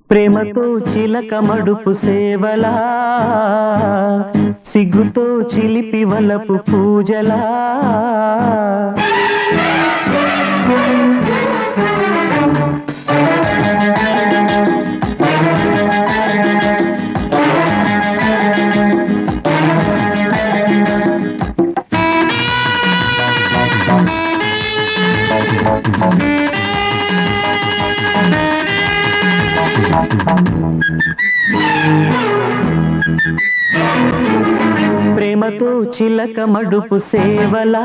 ప్రేమతో చిలక మడుపు సేవలా, సిగ్గుతో చిలిపి వలపు పూజలా, ప్రేమతో చిలక మడుపు సేవలా,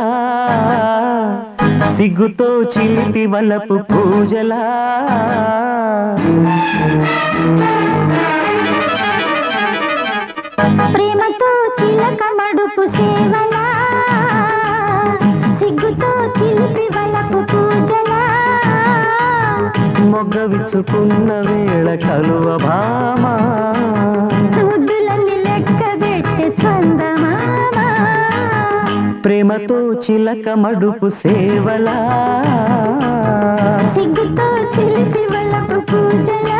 సిగ్గుతో చిలిపి వలపు పూజలా, ప్రేమతో చిలక మడుపు సేవలా, సిగ్గుతో చిలిపి వలపు పూజలా, మొగ్గ విచ్చుకున్న వేళ కలువ భామ, ముద్దులన్నీ లెక్క పెట్టే చందమామ, ప్రేమతో చిలక మడుపు సేవలా, సిగ్గుతో చిలిపి వలపు పూజలా.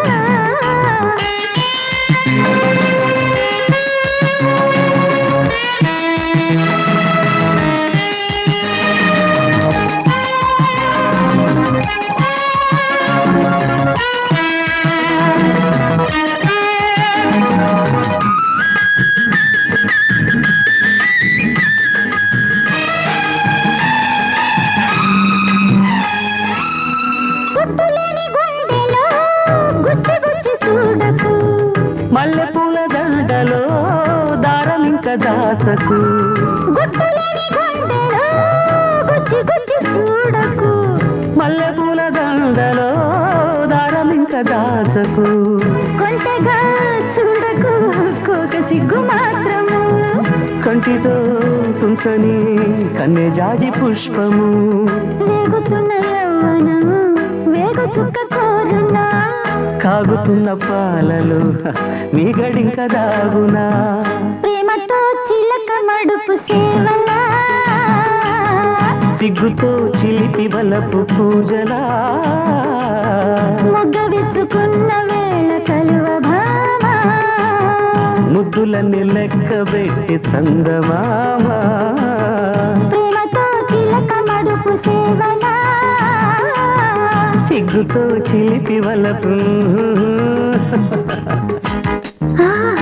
మల్లెపూల దండలో దారం ఇంకా దాచకు, గుట్టులేని గుండెలో గుచ్చి గుచ్చి చూడకు, మల్లెపూల దండలో దారం ఇంకా దాచకు, కొంటగా చూడకు కోక సిగ్గు మాత్రము, కంటితో తుంచని కన్నె జాజి పుష్పము, వేగుతున్న యవ్వనము వేగు చుక్క కోరునా, కాగుతున్న పాలలో నీ గడింక దాగునా, ప్రేమతో చిలక మడుపు సేవలా, సిగ్గుతో చిలిపి వలపు పూజలా, మొగ్గ విచ్చుకున్న వేళ కలువ భామ, ముద్దులన్నీ లెక్క పెట్టి చందమామ, ప్రేమతో చిలక మడుపు సేవలా, సిగ్గుతో చిలిపి వలపు